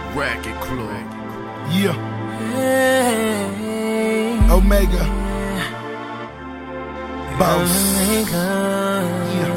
Racket Club. Yeah. Omega. Boss. Yeah.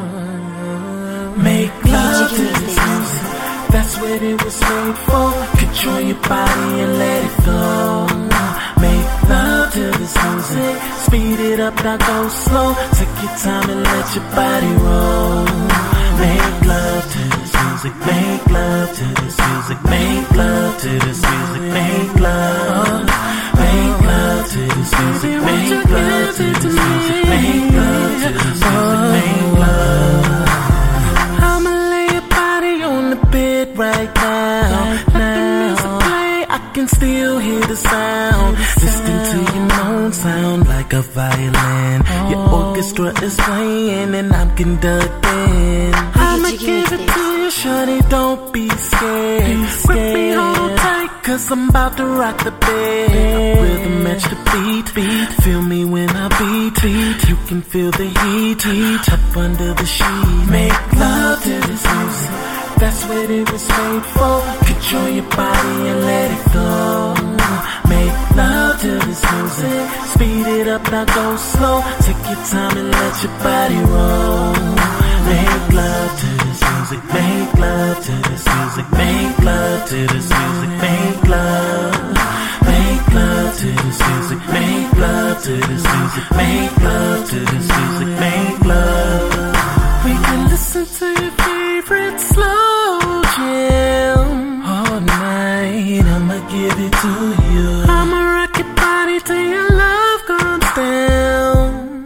Make love to this music. That's what it was made for. Control your body and let it flow. Make love to this music. Speed it up, now go slow. Take your time and let your body roll. Make love to this music. Make love to this music. Make love to this music. Make love. Make love to this music. Make love to this music. Make love to this music. Make love. I'ma lay your body on the bed right now. Let the music play, I can still hear the sound. Listen to your moan sound like a violin. Your orchestra is playing and I'm conducting. I'ma give it to you, shorty, don't be scared. Grip me, hold tight, cause I'm about to rock the bed. Rhythm match the beat. Feel me when I beat. You can feel the heat up under the sheet. Make love to this music. That's what it was made for. Control your body and let it go. Make love to this music. Speed it up, now go slow. Take your time and let your body roll. Make love to this music. Make love to this music. Make love to this music. Make love. Make love to this music. Make love to this music. Make love to this music. Make love. We can listen to your favorite slow jam all night. I'ma give it to you. I'ma rock your body till your love comes down.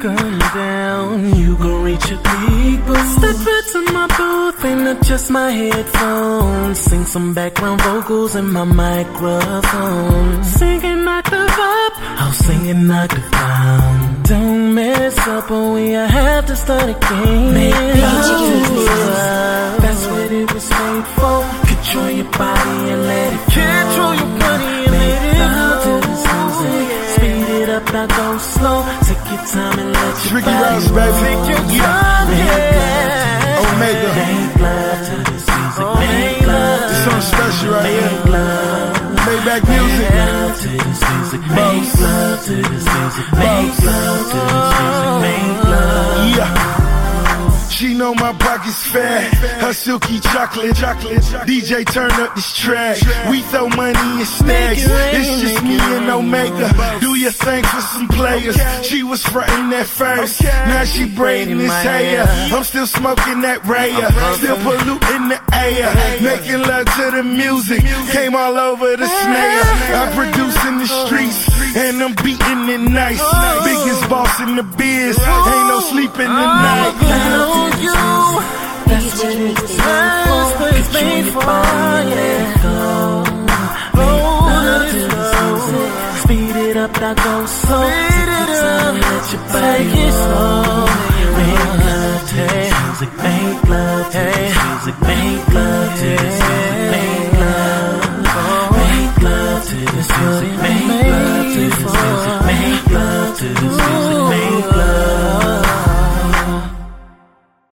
You gon' reach your peak, but step into my booth and adjust my headphones. Sing some background vocals in my microphone. Singing octave up, I'll sing an octave down. Don't mess up or we have to start again. Make love to this. That's what it was made for. Control your body and let it go. Control your body and let it go. Make love to this music. Speed it up, now go slow. Take your time and let your Ricky body Rouse, baby. roll. Take your time, yeah. Omega. Make love to this music. Make love. It's something special right Make here. love. Maybach music. Make love to this music. Make love to this music. Make love to this music. Make love. Yeah. She know my pocket's fat, her silky chocolate. DJ turn up this track. We throw money in stacks. It's just me and Omega. Do your thing for some players. She was frontin' at first, now she braiding this hair. I'm still smoking that raya, still polluting the air. Making love to the music, came all over the snare. I produce in the streets, and I'm beating it nice. Biggest boss in the biz, ain't no sleeping tonight. That's what it was made for. Yeah. Speed it up, now go slow. Take your time, let your body roll. Make love to this music. Make love to this music. Make love to this music.